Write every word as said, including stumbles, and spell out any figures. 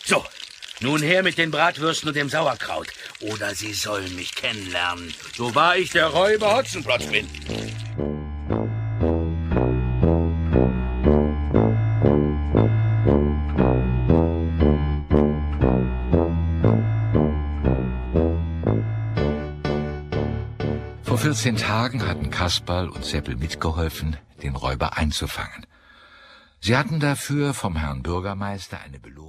So, nun her mit den Bratwürsten und dem Sauerkraut. Oder Sie sollen mich kennenlernen, so wahr ich der Räuber Hotzenplotz bin. Vor vierzehn Tagen hatten Kasperl und Seppel mitgeholfen, den Räuber einzufangen. Sie hatten dafür vom Herrn Bürgermeister eine Belohnung